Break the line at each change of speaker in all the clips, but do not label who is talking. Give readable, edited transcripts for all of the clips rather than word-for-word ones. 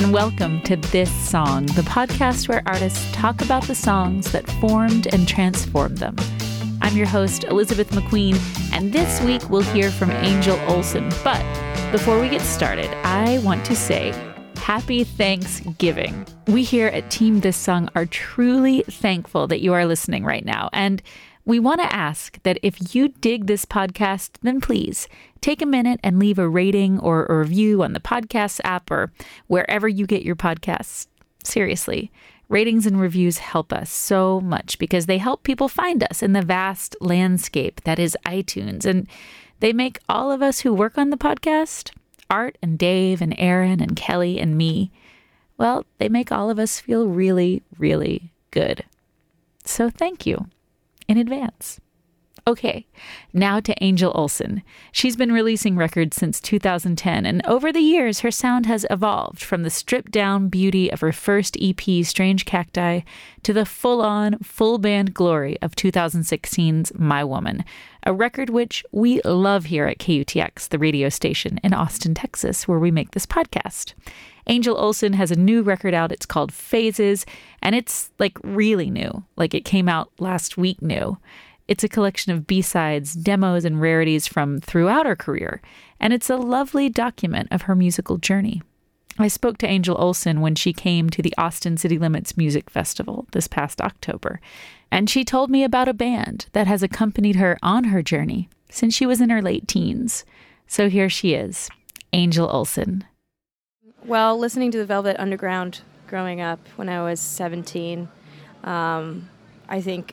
and welcome to This Song, the podcast where artists talk about the songs that formed and transformed them. I'm your host, Elizabeth McQueen, and this week we'll hear from Angel Olsen. But before we get started, I want to say Happy Thanksgiving. We here at Team This Song are truly thankful that you are listening right now, and we want to ask that if you dig this podcast, then please take a minute and leave a rating or a review on the podcast app or wherever you get your podcasts. Seriously, ratings and reviews help us so much because they help people find us in the vast landscape that is iTunes. And they make all of us who work on the podcast, Art and Dave and Aaron and Kelly and me, well, they make all of us feel really, really good. So thank you in advance. Okay, now to Angel Olsen. She's been releasing records since 2010, and over the years, her sound has evolved from the stripped-down beauty of her first EP, Strange Cacti, to the full-on, full-band glory of 2016's My Woman, a record which we love here at KUTX, the radio station in Austin, Texas, where we make this podcast. Angel Olsen has a new record out. It's called Phases, and it's really new. It came out last week new. It's a collection of B-sides, demos, and rarities from throughout her career, and it's a lovely document of her musical journey. I spoke to Angel Olsen when she came to the Austin City Limits Music Festival this past October, and she told me about a band that has accompanied her on her journey since she was in her late teens. So here she is, Angel Olsen.
Well, listening to the Velvet Underground growing up when I was 17, I think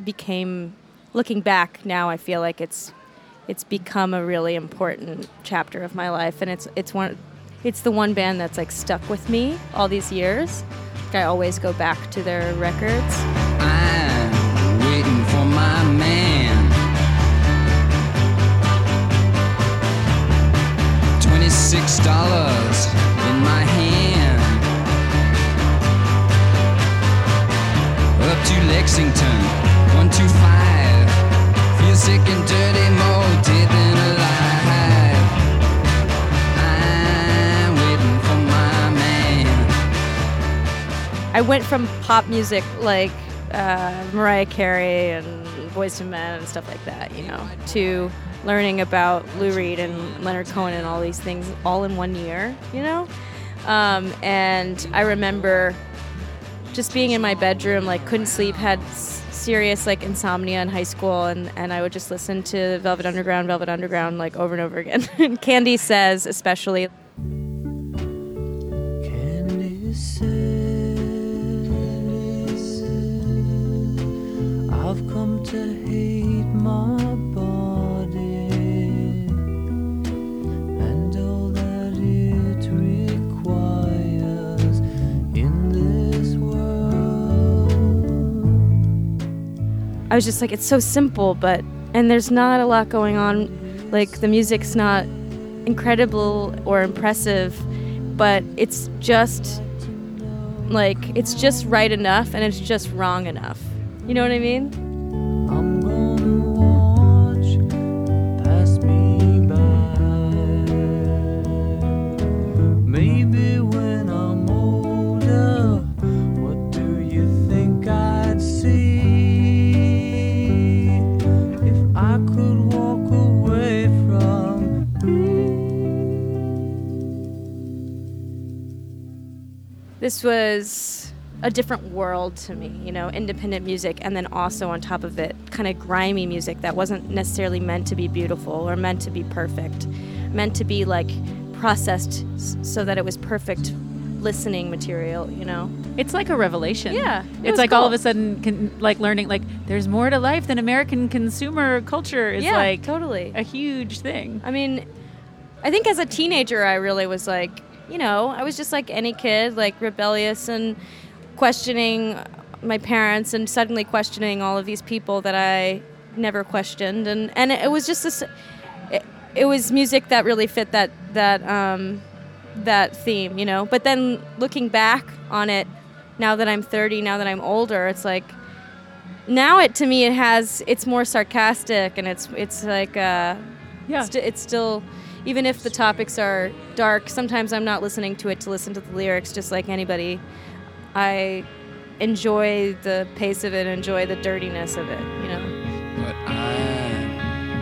looking back now, I feel like it's become a really important chapter of my life, and it's the one band that's stuck with me all these years. I always go back to their records.
I'm waiting for my man. $26 in my hand. Up to Lexington, 125. Feel sick and dirty, more dead than alive. I'm waiting for my man.
I went from pop music like Mariah Carey and Boyz II Men and stuff like that, to learning about Lou Reed and Leonard Cohen and all these things all in 1 year, and I remember just being in my bedroom, couldn't sleep, had serious insomnia in high school, and I would just listen to Velvet Underground over and over again. And Candy Says especially.
Candy says, I've come to hate my body and all that it requires in this world.
I was just it's so simple, and there's not a lot going on. The music's not incredible or impressive, but it's just right enough, and it's just wrong enough. You know what I mean?
I'm gonna watch pass me by. Maybe when I'm older, what do you think I'd see if I could walk away from me?
This was a different world to me, independent music, and then also on top of it, kind of grimy music that wasn't necessarily meant to be beautiful or meant to be perfect, meant to be processed so that it was perfect listening material,
It's like a revelation.
Yeah.
It's
cool.
all of a sudden learning there's more to life than American consumer culture is
totally
a huge thing.
I mean, I think as a teenager I really was I was just like any kid, rebellious and questioning my parents and suddenly questioning all of these people that I never questioned, and it was just this. It was music that really fit that theme, But then looking back on it, now that I'm 30, now that I'm older, it's now it's more sarcastic, and it's still even if the topics are dark, sometimes I'm not listening to it to listen to the lyrics, just like anybody. I enjoy the pace of it, enjoy the dirtiness of it, you know.
But I'm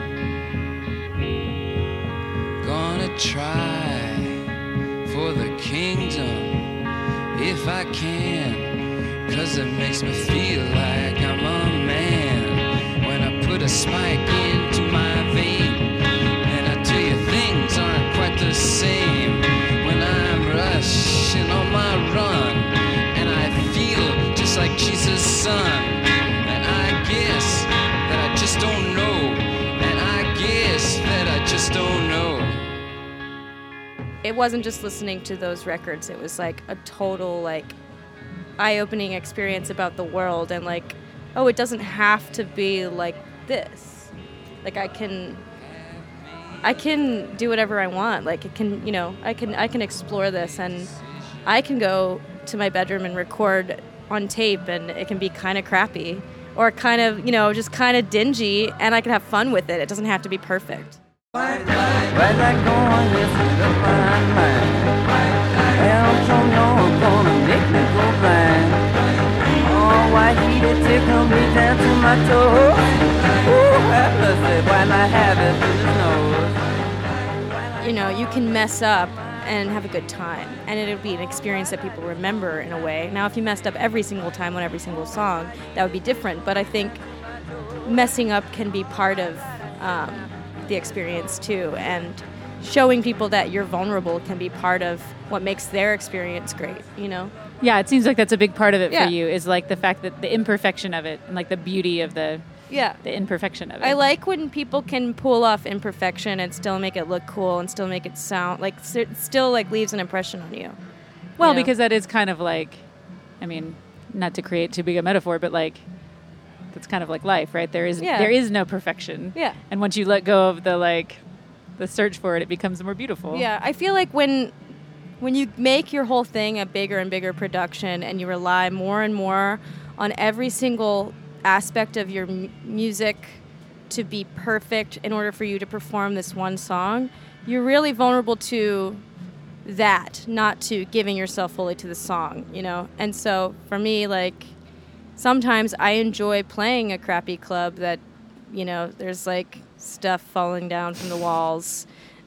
gonna try for the kingdom if I can, 'cause it makes me feel like I'm a man when I put a spike into my vein. And I tell you, things aren't quite the same when I'm rushing on my run, and I feel just like Jesus' son. And I guess that I just don't know, and I guess that I just don't know.
It wasn't just listening to those records. It was like a total like eye-opening experience about the world, and like, oh, it doesn't have to be like this. Like I can do whatever I want. Like it can, you know, I can explore this, and I can go to my bedroom and record on tape, and it can be kind of crappy or kind of, you know, just kind of dingy, and I can have fun with it. It doesn't have to be perfect.
Where that going, yes, it's a fine line. Well, don't know I'm gonna make me go blind. Oh, why heated tickle me down to my toes? Ooh, have mercy, why not have it in his nose?
You know, you can mess up and have a good time, and it'll be an experience that people remember in a way. Now, if you messed up every single time on every single song, that would be different, but I think messing up can be part of the experience too, and showing people that you're vulnerable can be part of what makes their experience great, you know?
Yeah, it seems like that's a big part of it
Yeah.
for you, is like the fact that the imperfection of it and like the beauty of the imperfection of it.
I like when people can pull off imperfection and still make it look cool and still make it sound like it still like leaves an impression on you.
Well,
you know?
because that is kind of like, I mean, not to create too big a metaphor, but like that's kind of like life, right? There is no perfection.
Yeah.
And once you let go of the search for it, it becomes more beautiful.
Yeah, I feel like when you make your whole thing a bigger and bigger production, and you rely more and more on every single aspect of your music to be perfect in order for you to perform this one song, you're really vulnerable to that, not to giving yourself fully to the song, you know? And so for me, like, sometimes I enjoy playing a crappy club that, you know, there's like stuff falling down from the walls,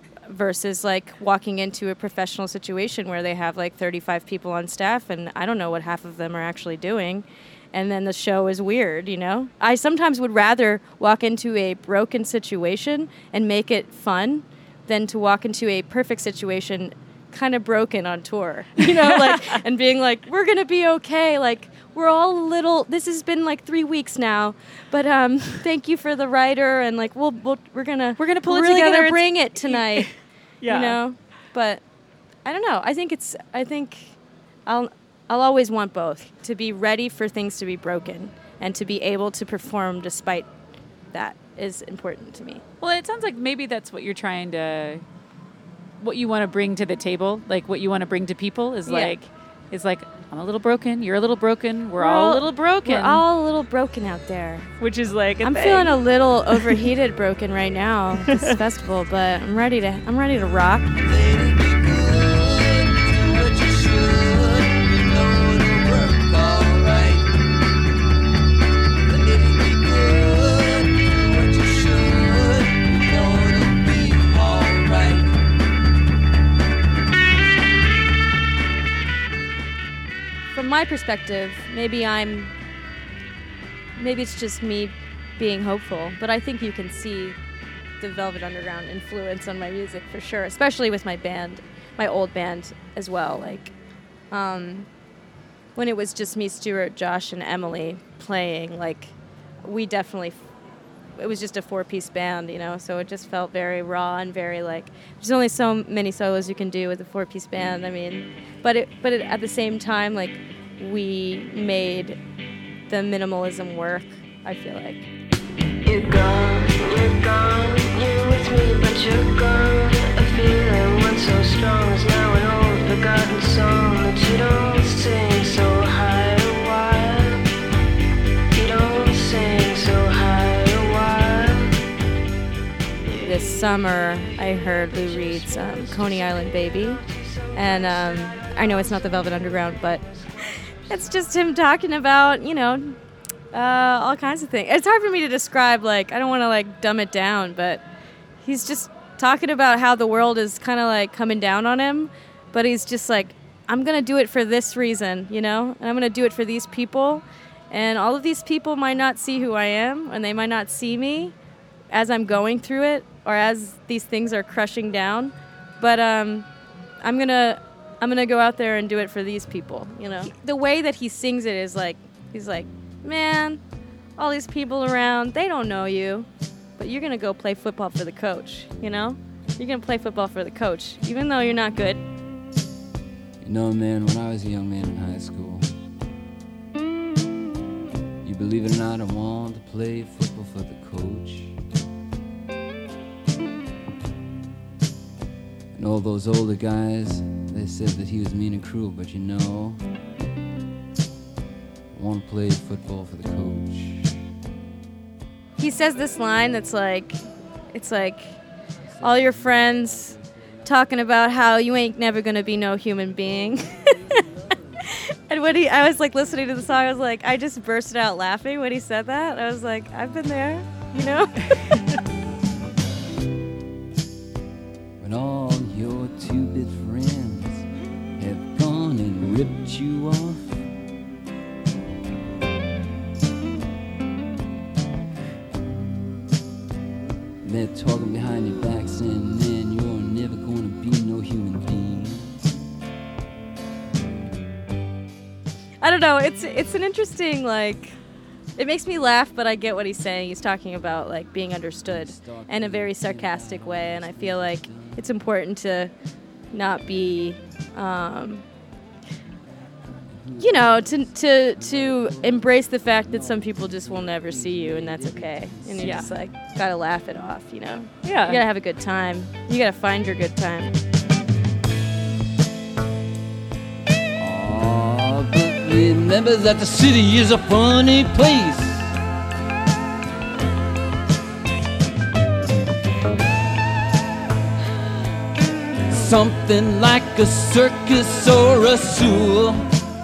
versus like walking into a professional situation where they have like 35 people on staff and I don't know what half of them are actually doing. And then the show is weird, you know? I sometimes would rather walk into a broken situation and make it fun than to walk into a perfect situation kind of broken on tour, you know, like, and being like, we're going to be okay. Like, we're all a little, this has been like 3 weeks now, but thank you for the writer. And like, we're going to pull it together. Really going to bring it tonight,
Yeah.
you know? But I don't know. I think I'll always want both, to be ready for things to be broken and to be able to perform despite that is important to me.
Well, it sounds like maybe that's what you're trying to, what you want to bring to the table, like what you want to bring to people is like, I'm a little broken, you're a little broken, we're all a little broken.
We're all a little broken out there.
Which is like a
I'm
thing.
feeling a little overheated broken right now this festival, but I'm ready to rock.
Lady, be good, do what you should, you know it'll work alright. Lady, be good, do what you should, you know it'll be alright.
From my perspective, maybe it's just me being hopeful, but I think you can see the Velvet Underground influence on my music for sure, especially with my band, my old band as well. Like, when it was just me, Stuart, Josh, and Emily playing, like, it was just a 4-piece band, you know, so it just felt very raw and very, like, there's only so many solos you can do with a 4-piece band. I mean, but at the same time, like, we made the minimalism work, I feel like.
You're gone, you're with me, but you're gone. A feeling once so strong is now an old forgotten song that you don't sing so high a while. You don't sing so high a while.
This summer, I heard Lou Reed's Coney Island Baby. And I know it's not the Velvet Underground, but it's just him talking about, all kinds of things. It's hard for me to describe, I don't want to, dumb it down, but he's just talking about how the world is kind of, coming down on him, but he's just I'm going to do it for this reason, and I'm going to do it for these people, and all of these people might not see who I am, and they might not see me as I'm going through it, or as these things are crushing down, but I'm gonna go out there and do it for these people, The way that he sings it is he's like, man, all these people around, they don't know you, but you're gonna go play football for the coach, You're gonna play football for the coach, even though you're not good.
Man, when I was a young man in high school, you believe it or not, I wanted to play football for the coach. And all those older guys, they said that he was mean and cruel, but I want to play football for the coach.
He says this line that's it's all your friends talking about how you ain't never gonna be no human being. And when I was listening to the song, I was I just bursted out laughing when he said that. I was I've been there,
When all your two-bit friends have gone and ripped you off, they're talking behind your back saying, man, you're never gonna be no human being.
I don't know. It's an interesting it makes me laugh, but I get what he's saying. He's talking about being understood in a very sarcastic way, and I feel it's important to not be, to embrace the fact that some people just will never see you, and that's okay. And you just gotta laugh it off, Yeah. You gotta have a good time. You gotta find your good time.
Oh, but remember that the city is a funny place. Something like a circus or a zoo.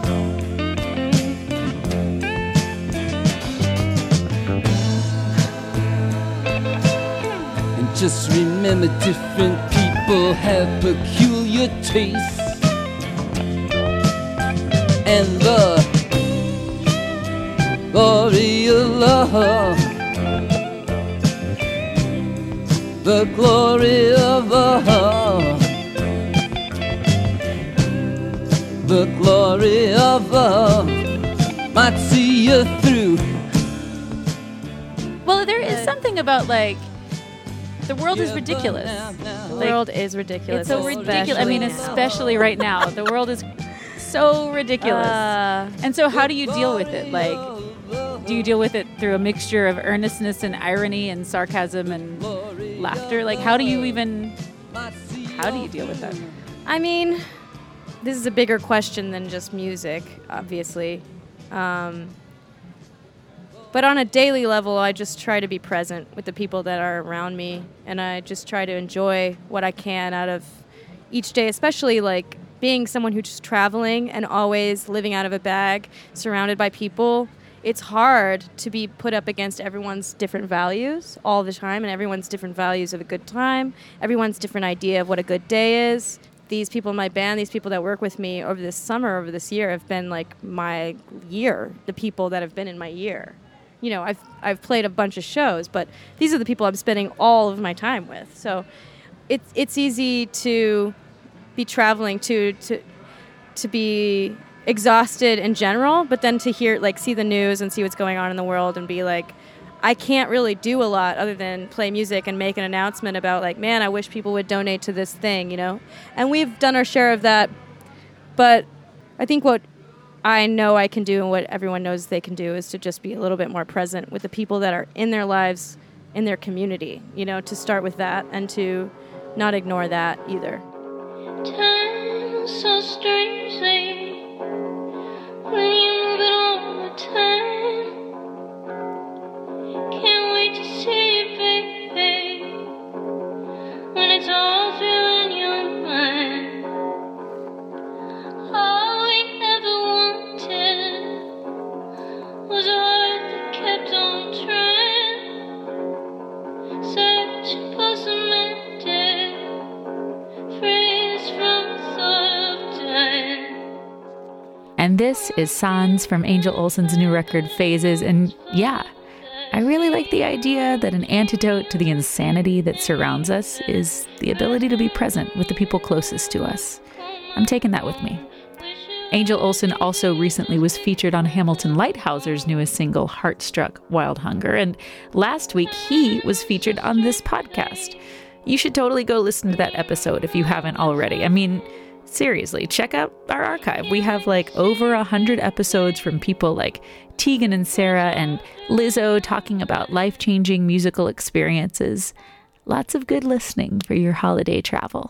And just remember, different people have peculiar tastes. And the glory of love, the glory of love, the glory of love might see you through.
Well, there is something about the world is ridiculous.
The world is ridiculous.
It's so ridiculous. I mean, especially right now, the world is so ridiculous. And so, how do you deal with it? Do you deal with it through a mixture of earnestness and irony and sarcasm and laughter? How do you deal with that?
I mean, this is a bigger question than just music, obviously. But on a daily level, I just try to be present with the people that are around me, and I just try to enjoy what I can out of each day, especially being someone who's just traveling and always living out of a bag, surrounded by people. It's hard to be put up against everyone's different values all the time, and everyone's different values of a good time, everyone's different idea of what a good day is. These people in my band, these people that work with me over this summer, over this year, have been my year, the people that have been in my year. I've played a bunch of shows, but these are the people I'm spending all of my time with. So it's easy to be traveling to be exhausted in general, but then to hear see the news and see what's going on in the world and be I can't really do a lot other than play music and make an announcement about man, I wish people would donate to this thing, And we've done our share of that, but I think what I know I can do and what everyone knows they can do is to just be a little bit more present with the people that are in their lives, in their community, to start with that and to not ignore that either.
Time so strangely when you move it all the time. Can't wait to see you, baby. when it's all through in your mind. All we ever wanted was a heart that kept on trying, searching for some ending, freeze from the thought of dying.
And this is Sans from Angel Olsen's new record, Phases. And yeah, I really like the idea that an antidote to the insanity that surrounds us is the ability to be present with the people closest to us. I'm taking that with me. Angel Olsen also recently was featured on Hamilton Lighthouser's newest single, Heartstruck Wild Hunger. And last week, he was featured on this podcast. You should totally go listen to that episode if you haven't already. I mean, seriously, check out our archive. We have like over 100 episodes from people like Tegan and Sarah and Lizzo talking about life-changing musical experiences. Lots of good listening for your holiday travel.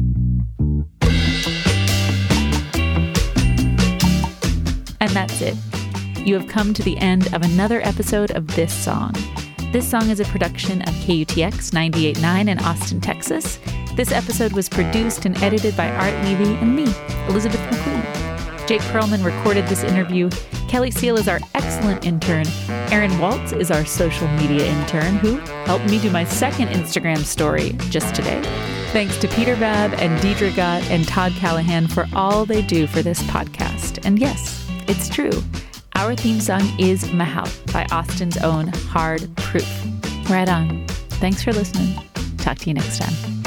And that's it. You have come to the end of another episode of This Song. This Song is a production of KUTX 98.9 in Austin, Texas. This episode was produced and edited by Art Levy and me, Elizabeth McQueen. Jake Perlman recorded this interview. Kelly Seal is our excellent intern. Aaron Waltz is our social media intern, who helped me do my second Instagram story just today. Thanks to Peter Babb and Deidre Gott and Todd Callahan for all they do for this podcast. And yes, it's true. Our theme song is Mahout by Austin's own Hard Proof. Right on. Thanks for listening. Talk to you next time.